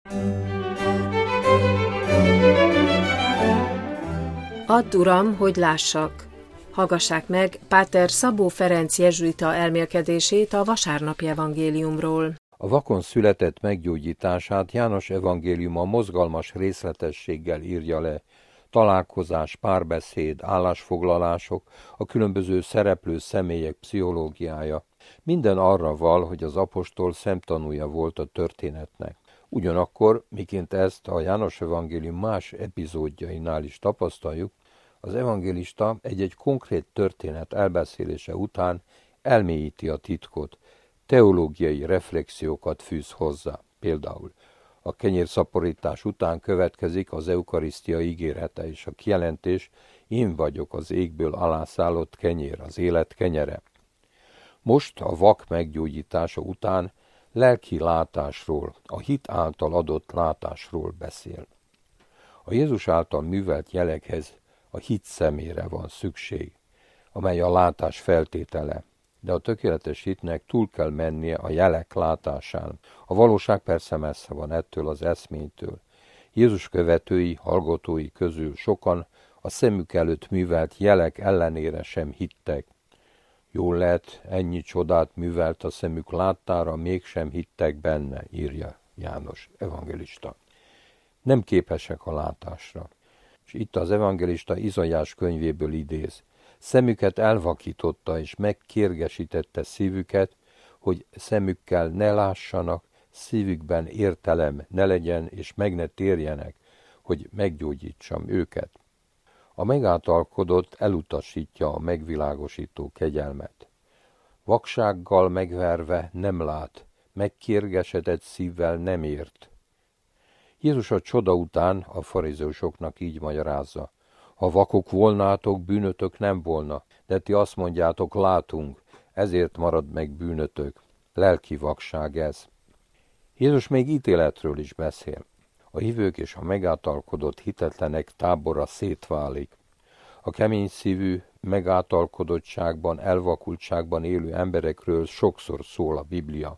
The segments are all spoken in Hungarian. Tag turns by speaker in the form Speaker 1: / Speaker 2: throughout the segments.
Speaker 1: Add, Uram, hogy lássak! Hallgassák meg Páter Szabó Ferenc jezsuita elmélkedését a vasárnapi evangéliumról.
Speaker 2: A vakon született meggyógyítását János evangéliuma mozgalmas részletességgel írja le. Találkozás, párbeszéd, állásfoglalások, a különböző szereplő személyek pszichológiája. Minden arra val, hogy az apostol szemtanúja volt a történetnek. Ugyanakkor, miként ezt a János evangélium más epizódjainál is tapasztaljuk, az evangélista egy-egy konkrét történet elbeszélése után elmélyíti a titkot, teológiai reflexiókat fűz hozzá. Például a kenyérszaporítás után következik az eukarisztia ígérete és a kijelentés: én vagyok az égből alászállott kenyér, az élet kenyere. Most a vak meggyógyítása után lelki látásról, a hit által adott látásról beszél. A Jézus által művelt jelekhez a hit szemére van szükség, amely a látás feltétele, de a tökéletes hitnek túl kell mennie a jelek látásán. A valóság persze messze van ettől az eszménytől. Jézus követői, hallgatói közül sokan a szemük előtt művelt jelek ellenére sem hittek. Jól lehet, ennyi csodát művelt a szemük láttára, mégsem hittek benne, írja János evangélista. Nem képesek a látásra. És itt az evangélista Izaiás könyvéből idéz. Szemüket elvakította és megkérgesítette szívüket, hogy szemükkel ne lássanak, szívükben értelem ne legyen, és meg ne térjenek, hogy meggyógyítsam őket. A megáltalkodott elutasítja a megvilágosító kegyelmet. Vaksággal megverve nem lát, megkérgesedett szívvel nem ért. Jézus a csoda után a farizeusoknak így magyarázza: ha vakok volnátok, bűnötök nem volna, de ti azt mondjátok, látunk, ezért marad meg bűnötök. Lelki vakság ez. Jézus még ítéletről is beszél. A hívők és a megáltalkodott hitetlenek tábora szétválik. A kemény szívű, megáltalkodottságban, elvakultságban élő emberekről sokszor szól a Biblia.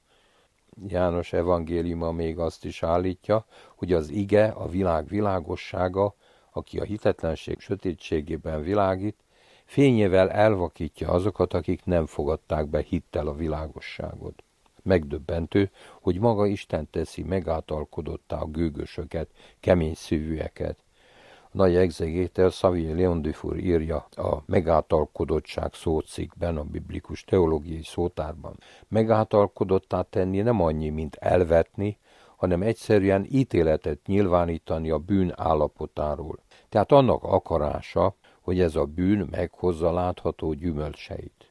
Speaker 2: János evangéliuma még azt is állítja, hogy az ige, a világ világossága, aki a hitetlenség sötétségében világít, fényével elvakítja azokat, akik nem fogadták be hittel a világosságot. Megdöbbentő, hogy maga Isten teszi megáltalkodottá a gőgösöket, kemény szívűeket. A nagy egzegéter Xavier Léon Dufour írja a megáltalkodottság szócikkben, a biblikus teológiai szótárban. Megáltalkodottá tenni nem annyi, mint elvetni, hanem egyszerűen ítéletet nyilvánítani a bűn állapotáról. Tehát annak akarása, hogy ez a bűn meghozza látható gyümölcseit.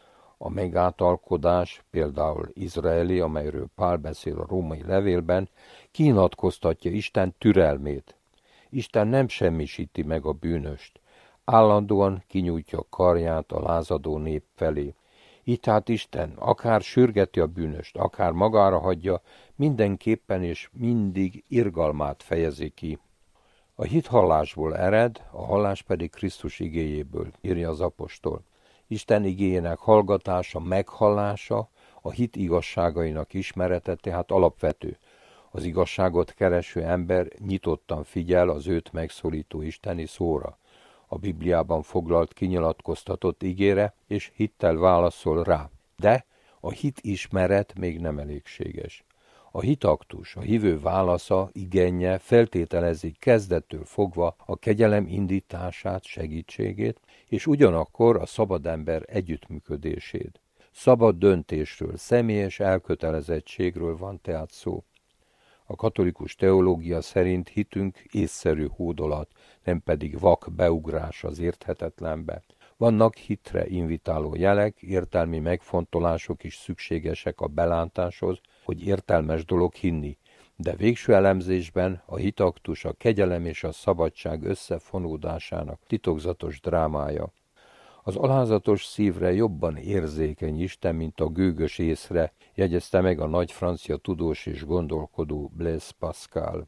Speaker 2: A megáltalkodás, például izraeli, amelyről Pál beszél a római levélben, kinyilatkoztatja Isten türelmét. Isten nem semmisíti meg a bűnöst, állandóan kinyújtja karját a lázadó nép felé. Így tehát Isten akár sürgeti a bűnöst, akár magára hagyja, mindenképpen és mindig irgalmát fejezi ki. A hit hallásból ered, a hallás pedig Krisztus igéjéből, írja az apostol. Isten igéjének hallgatása, meghallása, a hit igazságainak ismerete tehát alapvető. Az igazságot kereső ember nyitottan figyel az őt megszólító isteni szóra, a Bibliában foglalt kinyilatkoztatott igére, és hittel válaszol rá. De a hit ismeret még nem elégséges. A hitaktus, a hívő válasza, igénye feltételezi kezdettől fogva a kegyelem indítását, segítségét, és ugyanakkor a szabad ember együttműködését. Szabad döntésről, személyes elkötelezettségről van tehát szó. A katolikus teológia szerint hitünk észszerű hódolat, nem pedig vak beugrás az érthetetlenbe. Vannak hitre invitáló jelek, értelmi megfontolások is szükségesek a belátáshoz, hogy értelmes dolog hinni, de végső elemzésben a hitaktus a kegyelem és a szabadság összefonódásának titokzatos drámája. Az alázatos szívre jobban érzékeny Isten, mint a gőgös észre, jegyezte meg a nagy francia tudós és gondolkodó Blaise Pascal.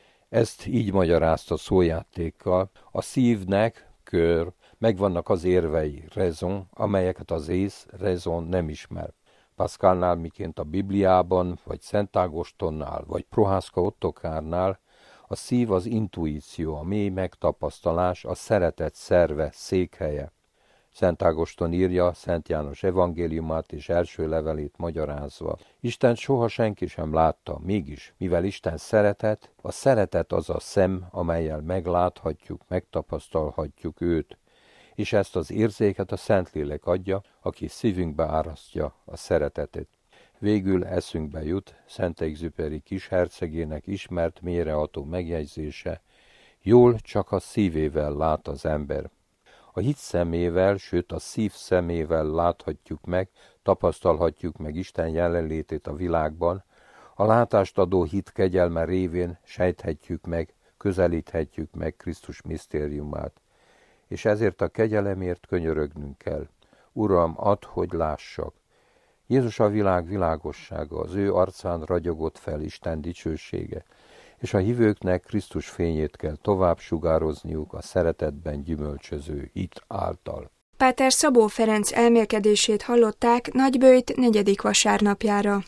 Speaker 2: Ezt így magyarázta szójátékkal: a szívnek, cœur, megvannak az érvei, raison, amelyeket az ész, raison nem ismer. Pascalnál, miként a Bibliában, vagy Szent Ágostonnál, vagy Prohászka Ottokárnál, a szív az intuíció, a mély megtapasztalás, a szeretet szerve, székhelye. Szent Ágoston írja Szent János evangéliumát és első levelét magyarázva. Istent soha senki sem látta, mégis, mivel Isten szeretet, a szeretet az a szem, amellyel megláthatjuk, megtapasztalhatjuk őt, és ezt az érzéket a Szentlélek adja, aki szívünkbe árasztja a szeretetét. Végül eszünkbe jut Szent-Exupéry kishercegének ismert mélyreható megjegyzése: jól csak a szívével lát az ember. A hit szemével, sőt a szív szemével láthatjuk meg, tapasztalhatjuk meg Isten jelenlétét a világban, a látást adó hit kegyelme révén sejthetjük meg, közelíthetjük meg Krisztus misztériumát. És ezért a kegyelemért könyörögnünk kell. Uram, add, hogy lássak. Jézus a világ világossága, az ő arcán ragyogott fel Isten dicsősége, és a hívőknek Krisztus fényét kell tovább sugározniuk a szeretetben gyümölcsöző hit által.
Speaker 3: Páter Szabó Ferenc elmélkedését hallották Nagyböjt 4. vasárnapjára.